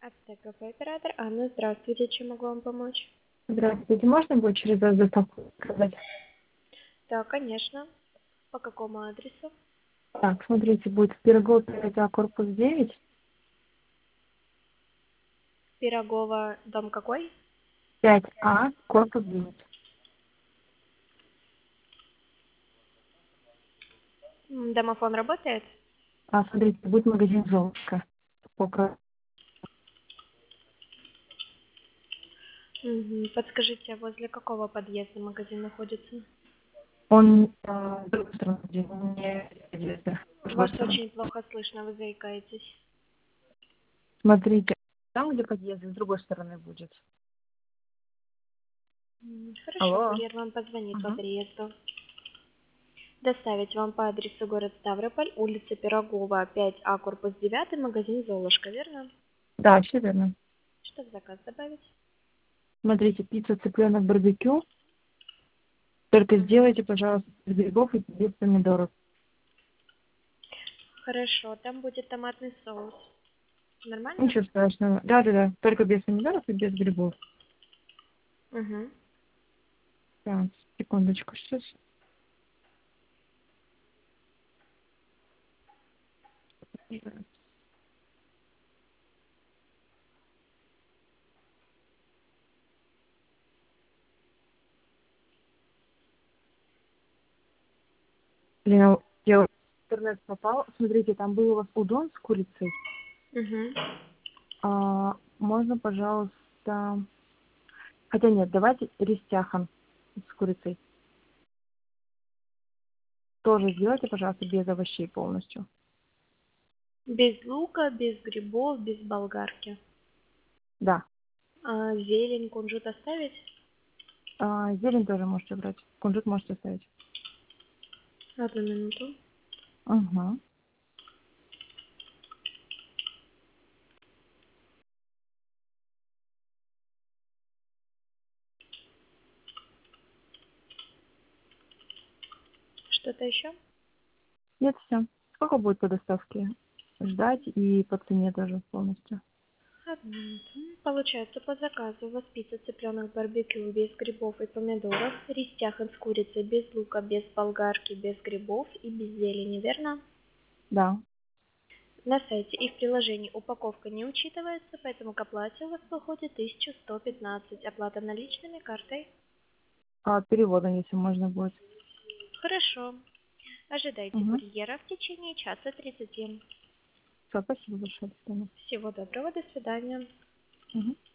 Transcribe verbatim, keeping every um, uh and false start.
Ацтек кафе оператор Анна, здравствуйте, чем могу вам помочь? Здравствуйте, можно будет через вас доставку сказать? Да, конечно. По какому адресу? Так, смотрите, будет Пирогов пять А, корпус девять. Пирогова, дом какой? пять А, корпус девять. М, Домофон работает? А, смотрите, будет магазин «Золушка». Покра- Мгм. Подскажите, возле какого подъезда магазин находится? Он э, с другой стороны, где не подъезда, с другой Вас стороны. очень плохо слышно, вы заикаетесь. Смотрите, там, где подъезд, с другой стороны будет. М, Хорошо, Алло. курьер вам позвонит по Угу. приезду. Доставить вам по адресу город Ставрополь, улица Пирогова, пять А, корпус девять, магазин «Золушка», верно? Да, все верно. Что в заказ добавить? Смотрите, пицца цыпленок барбекю. Только Мгм. сделайте, пожалуйста, без грибов и без помидоров. Хорошо, там будет томатный соус. Нормально? Ничего страшного. Да-да-да, только без помидоров и без грибов. Угу. Так, секундочку, сейчас. Блин, а я в интернет попал. Смотрите, там был у вас удон с курицей. Угу. А, можно, пожалуйста... Хотя нет, давайте рестяхан с курицей. Тоже сделайте, пожалуйста, без овощей полностью. Без лука, без грибов, без болгарки. Да. А, зелень, кунжут оставить? А, зелень тоже можете брать. Кунжут можете оставить. Одну минуту. Угу. Что-то еще? Нет, все. Сколько будет по доставке? Ждать и по цене тоже полностью. Одну минуту. Получается, по заказу у вас пицца цыпленок барбекю без грибов и помидоров, рестяхан с курицей без лука, без болгарки, без грибов и без зелени, верно? Да. На сайте и в приложении упаковка не учитывается, поэтому к оплате у вас выходит тысяча сто пятнадцать. Оплата наличными, картой? А переводом, если можно будет. Хорошо. Ожидайте Угу. курьера в течение часа тридцати. Все, спасибо большое. До свидания. Всего доброго, до свидания. Угу.